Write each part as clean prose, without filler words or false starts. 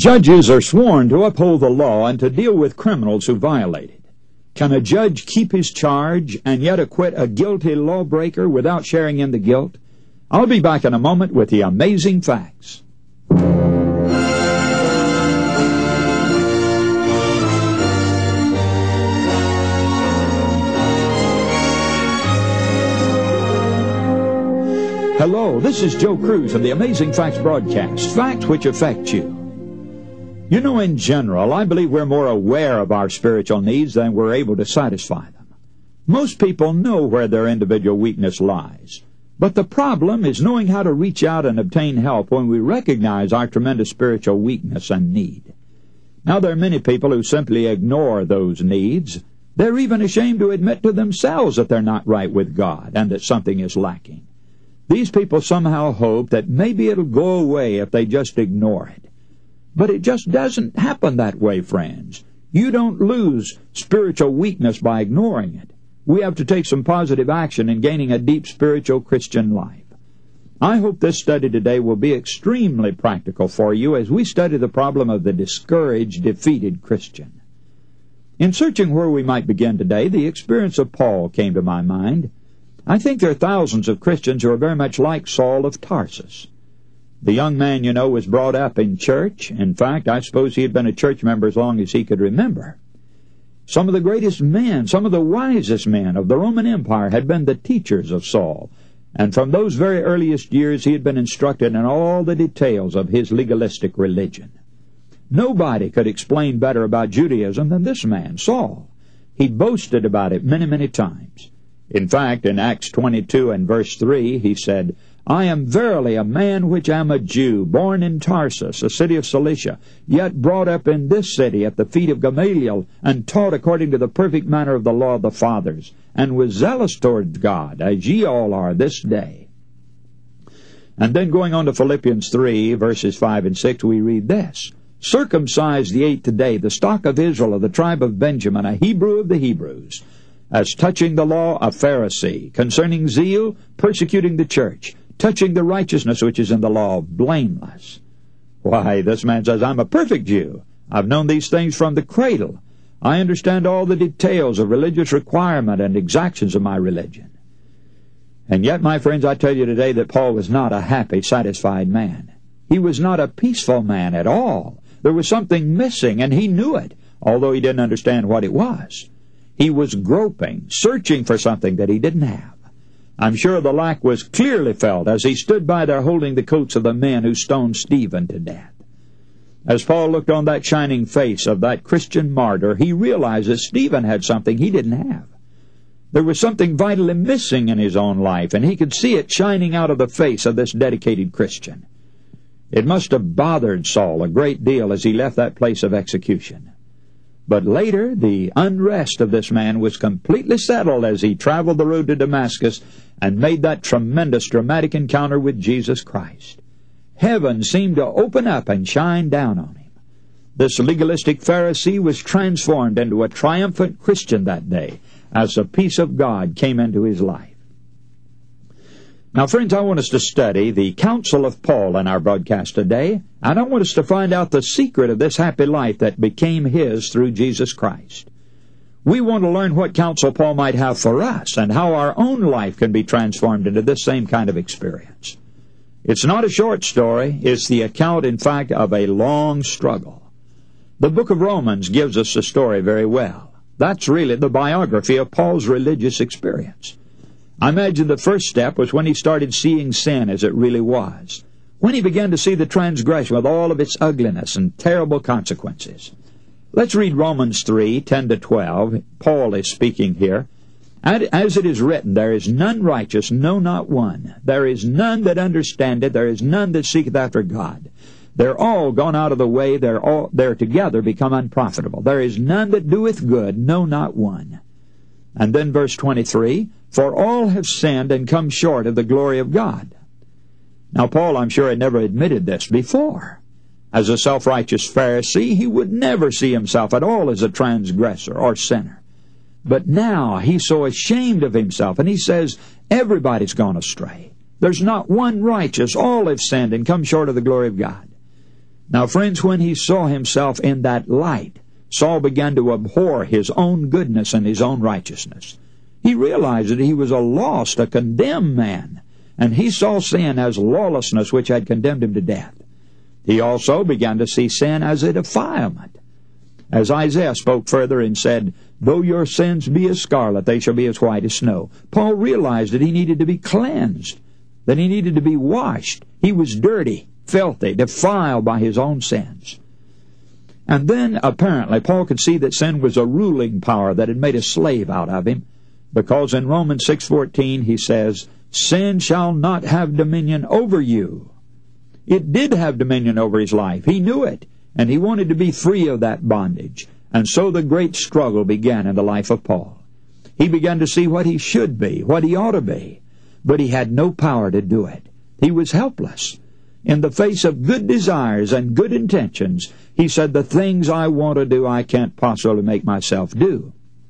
Judges are sworn to uphold the law and to deal with criminals who violate it. Can a judge keep his charge and yet acquit a guilty lawbreaker without sharing in the guilt? I'll be back in a moment with the amazing facts. Hello, this is Joe Cruz of the Amazing Facts broadcast, facts which affect you. You know, in general, I believe we're more aware of our spiritual needs than we're able to satisfy them. Most people know where their individual weakness lies. But the problem is knowing how to reach out and obtain help when we recognize our tremendous spiritual weakness and need. Now, there are many people who simply ignore those needs. They're even ashamed to admit to themselves that they're not right with God and that something is lacking. These people somehow hope that maybe it'll go away if they just ignore it. But it just doesn't happen that way, friends. You don't lose spiritual weakness by ignoring it. We have to take some positive action in gaining a deep spiritual Christian life. I hope this study today will be extremely practical for you as we study the problem of the discouraged, defeated Christian. In searching where we might begin today, the experience of Paul came to my mind. I think there are thousands of Christians who are very much like Saul of Tarsus. The young man, you know, was brought up in church. In fact, I suppose he had been a church member as long as he could remember. Some of the greatest men, some of the wisest men of the Roman Empire had been the teachers of Saul. And from those very earliest years, he had been instructed in all the details of his legalistic religion. Nobody could explain better about Judaism than this man, Saul. He boasted about it many, many times. In fact, in Acts 22 and verse 3, he said, I am verily a man which am a Jew, born in Tarsus, a city of Cilicia, yet brought up in this city at the feet of Gamaliel, and taught according to the perfect manner of the law of the fathers, and was zealous towards God, as ye all are this day. And then going on to Philippians 3, verses 5 and 6, we read this, Circumcised the 8th day, the stock of Israel, of the tribe of Benjamin, a Hebrew of the Hebrews, as touching the law, a Pharisee, concerning zeal, persecuting the church, touching the righteousness which is in the law, blameless. Why, this man says, I'm a perfect Jew. I've known these things from the cradle. I understand all the details of religious requirement and exactions of my religion. And yet, my friends, I tell you today that Paul was not a happy, satisfied man. He was not a peaceful man at all. There was something missing, and he knew it, although he didn't understand what it was. He was groping, searching for something that he didn't have. I'm sure the lack was clearly felt as he stood by there holding the coats of the men who stoned Stephen to death. As Paul looked on that shining face of that Christian martyr, he realized that Stephen had something he didn't have. There was something vitally missing in his own life, and he could see it shining out of the face of this dedicated Christian. It must have bothered Saul a great deal as he left that place of execution. But later, the unrest of this man was completely settled as he traveled the road to Damascus and made that tremendous, dramatic encounter with Jesus Christ. Heaven seemed to open up and shine down on him. This legalistic Pharisee was transformed into a triumphant Christian that day as the peace of God came into his life. Now, friends, I want us to study the counsel of Paul in our broadcast today, and I want us to find out the secret of this happy life that became his through Jesus Christ. We want to learn what counsel Paul might have for us and how our own life can be transformed into this same kind of experience. It's not a short story. It's the account, in fact, of a long struggle. The book of Romans gives us the story very well. That's really the biography of Paul's religious experience. I imagine the first step was when he started seeing sin as it really was, when he began to see the transgression with all of its ugliness and terrible consequences. Let's read Romans 3, 10 to 12. Paul is speaking here. As it is written, there is none righteous, no, not one. There is none that understandeth, there is none that seeketh after God. They're all gone out of the way, they're together become unprofitable. There is none that doeth good, no, not one. And then verse 23, for all have sinned and come short of the glory of God. Now, Paul, I'm sure, had never admitted this before. As a self-righteous Pharisee, he would never see himself at all as a transgressor or sinner. But now he's so ashamed of himself, and he says, everybody's gone astray. There's not one righteous. All have sinned and come short of the glory of God. Now, friends, when he saw himself in that light, Saul began to abhor his own goodness and his own righteousness. He realized that he was a lost, a condemned man, and he saw sin as lawlessness which had condemned him to death. He also began to see sin as a defilement. As Isaiah spoke further and said, "Though your sins be as scarlet, they shall be as white as snow." Paul realized that he needed to be cleansed, that he needed to be washed. He was dirty, filthy, defiled by his own sins. And then, apparently, Paul could see that sin was a ruling power that had made a slave out of him, because in Romans 6:14 he says, "Sin shall not have dominion over you." It did have dominion over his life. He knew it, and he wanted to be free of that bondage. And so the great struggle began in the life of Paul. He began to see what he should be, what he ought to be, but he had no power to do it. He was helpless. In the face of good desires and good intentions, he said, "The things I want to do, I can't possibly make myself do."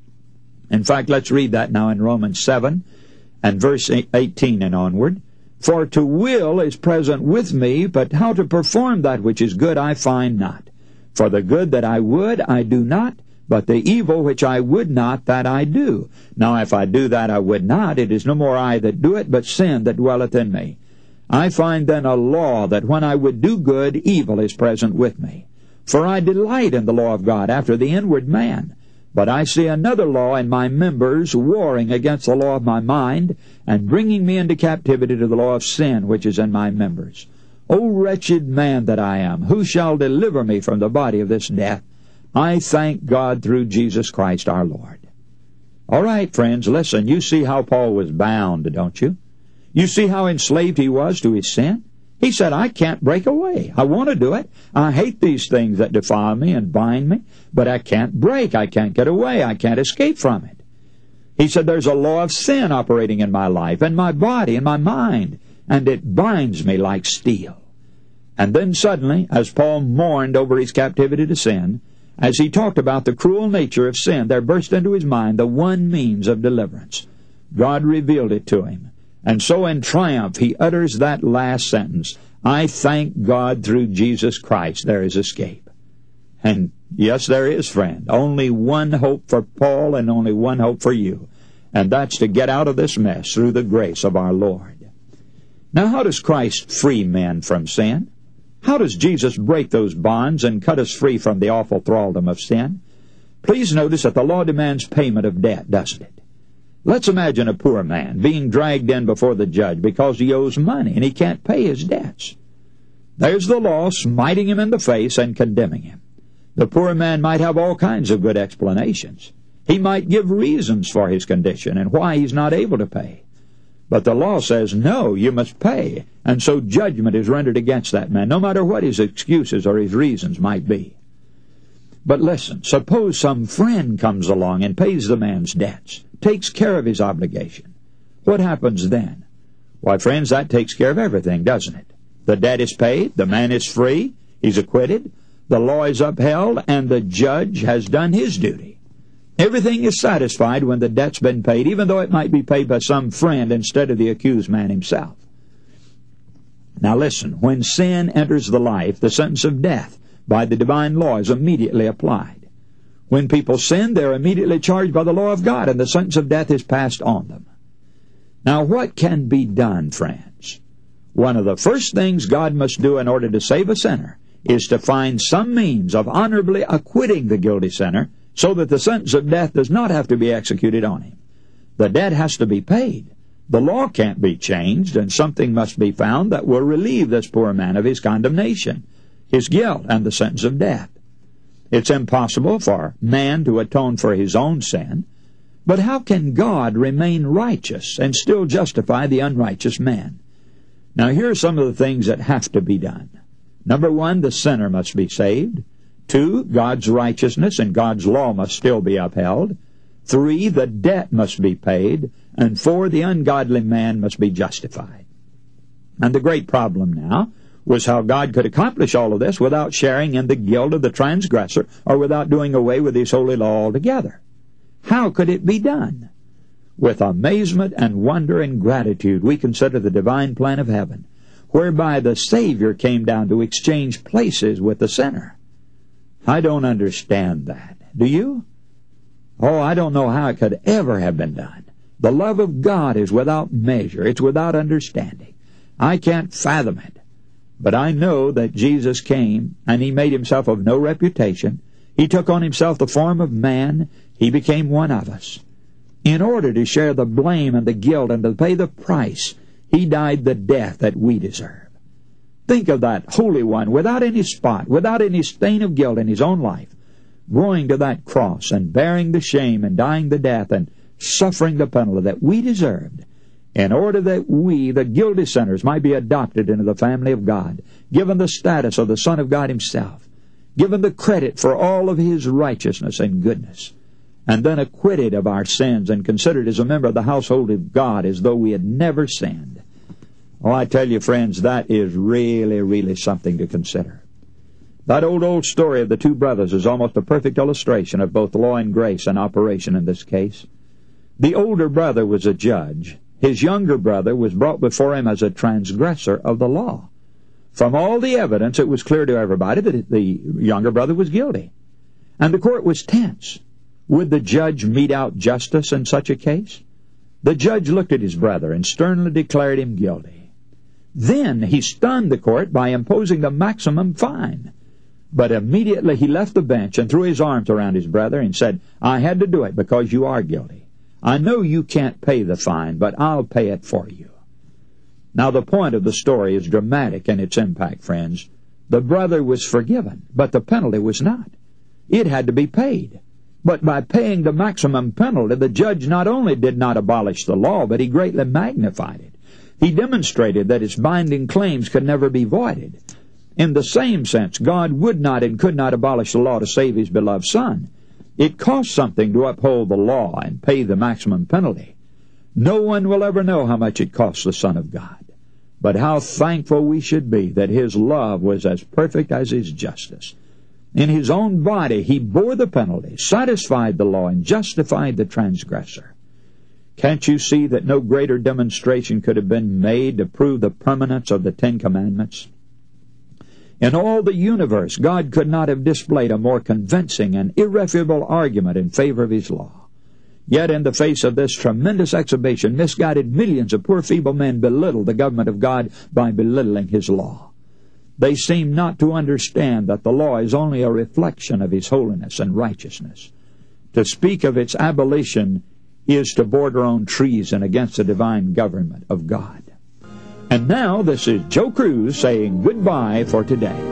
In fact, let's read that now in Romans 7 and verse 18 and onward. "For to will is present with me, but how to perform that which is good I find not. For the good that I would, I do not, but the evil which I would not, that I do. Now if I do that I would not, it is no more I that do it, but sin that dwelleth in me. I find then a law, that when I would do good, evil is present with me. For I delight in the law of God after the inward man. But I see another law in my members, warring against the law of my mind, and bringing me into captivity to the law of sin which is in my members. O wretched man that I am, who shall deliver me from the body of this death? I thank God through Jesus Christ our Lord." All right, friends, listen. You see how Paul was bound, don't you? You see how enslaved he was to his sin? He said, "I can't break away. I want to do it. I hate these things that defile me and bind me, but I can't break. I can't get away. I can't escape from it." He said, "There's a law of sin operating in my life, in my body, in my mind, and it binds me like steel." And then suddenly, as Paul mourned over his captivity to sin, as he talked about the cruel nature of sin, there burst into his mind the one means of deliverance. God revealed it to him. And so in triumph he utters that last sentence, "I thank God through Jesus Christ there is escape." And yes, there is, friend. Only one hope for Paul and only one hope for you. And that's to get out of this mess through the grace of our Lord. Now, how does Christ free men from sin? How does Jesus break those bonds and cut us free from the awful thraldom of sin? Please notice that the law demands payment of debt, doesn't it? Let's imagine a poor man being dragged in before the judge because he owes money and he can't pay his debts. There's the law smiting him in the face and condemning him. The poor man might have all kinds of good explanations. He might give reasons for his condition and why he's not able to pay. But the law says, no, you must pay, and so judgment is rendered against that man, no matter what his excuses or his reasons might be. But listen, suppose some friend comes along and pays the man's debts, takes care of his obligation. What happens then? Why, friends, that takes care of everything, doesn't it? The debt is paid, the man is free, he's acquitted, the law is upheld, and the judge has done his duty. Everything is satisfied when the debt's been paid, even though it might be paid by some friend instead of the accused man himself. Now listen, when sin enters the life, the sentence of death by the divine law is immediately applied. When people sin, they're immediately charged by the law of God, and the sentence of death is passed on them. Now, what can be done, friends? One of the first things God must do in order to save a sinner is to find some means of honorably acquitting the guilty sinner so that the sentence of death does not have to be executed on him. The debt has to be paid. The law can't be changed, and something must be found that will relieve this poor man of his condemnation, his guilt, and the sentence of death. It's impossible for man to atone for his own sin, but how can God remain righteous and still justify the unrighteous man? Now, here are some of the things that have to be done. Number one, the sinner must be saved. 2, God's righteousness and God's law must still be upheld. 3, the debt must be paid. And 4, the ungodly man must be justified. And the great problem now was how God could accomplish all of this without sharing in the guilt of the transgressor or without doing away with his holy law altogether. How could it be done? With amazement and wonder and gratitude, we consider the divine plan of heaven, whereby the Savior came down to exchange places with the sinner. I don't understand that. Do you? Oh, I don't know how it could ever have been done. The love of God is without measure. It's without understanding. I can't fathom it. But I know that Jesus came, and He made Himself of no reputation. He took on Himself the form of man. He became one of us. In order to share the blame and the guilt and to pay the price, He died the death that we deserve. Think of that Holy One, without any spot, without any stain of guilt in His own life, going to that cross and bearing the shame and dying the death and suffering the penalty that we deserved, in order that we, the guilty sinners, might be adopted into the family of God, given the status of the Son of God Himself, given the credit for all of His righteousness and goodness, and then acquitted of our sins and considered as a member of the household of God as though we had never sinned. Oh, I tell you, friends, that is really, really something to consider. That old story of the two brothers is almost a perfect illustration of both law and grace in operation in this case. The older brother was a judge. His younger brother was brought before him as a transgressor of the law. From all the evidence, it was clear to everybody that the younger brother was guilty. And the court was tense. Would the judge mete out justice in such a case? The judge looked at his brother and sternly declared him guilty. Then he stunned the court by imposing the maximum fine. But immediately he left the bench and threw his arms around his brother and said, "I had to do it because you are guilty. I know you can't pay the fine, but I'll pay it for you." Now the point of the story is dramatic in its impact, friends. The brother was forgiven, but the penalty was not. It had to be paid. But by paying the maximum penalty, the judge not only did not abolish the law, but he greatly magnified it. He demonstrated that its binding claims could never be voided. In the same sense, God would not and could not abolish the law to save His beloved Son. It cost something to uphold the law and pay the maximum penalty. No one will ever know how much it cost the Son of God. But how thankful we should be that His love was as perfect as His justice. In His own body, He bore the penalty, satisfied the law, and justified the transgressor. Can't you see that no greater demonstration could have been made to prove the permanence of the Ten Commandments? In all the universe, God could not have displayed a more convincing and irrefutable argument in favor of His law. Yet in the face of this tremendous exhibition, misguided millions of poor feeble men belittled the government of God by belittling His law. They seem not to understand that the law is only a reflection of His holiness and righteousness. To speak of its abolition is to border on treason against the divine government of God. And now, this is Joe Cruz saying goodbye for today.